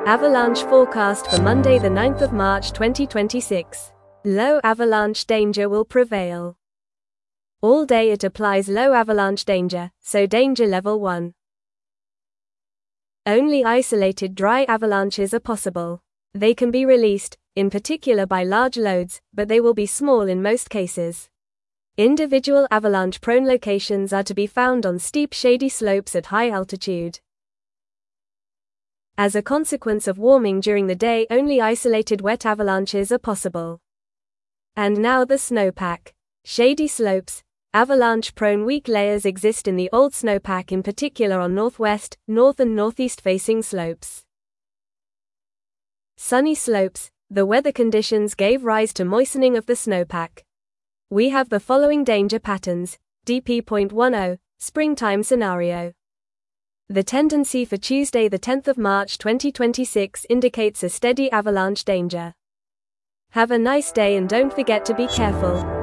Avalanche forecast for Monday the 9th of March 2026. Low avalanche danger will prevail. All day it applies low avalanche danger, so danger level 1. Only isolated dry avalanches are possible. They can be released, in particular by large loads, but they will be small in most cases. Individual avalanche-prone locations are to be found on steep shady slopes at high altitude. As a consequence of warming during the day, only isolated wet avalanches are possible. And now the snowpack. Shady slopes. Avalanche-prone weak layers exist in the old snowpack, in particular on northwest, north and northeast-facing slopes. Sunny slopes. The weather conditions gave rise to moistening of the snowpack. We have the following danger patterns. DP.10, springtime scenario. The tendency for Tuesday the 10th of March 2026 indicates a steady avalanche danger. Have a nice day and don't forget to be careful.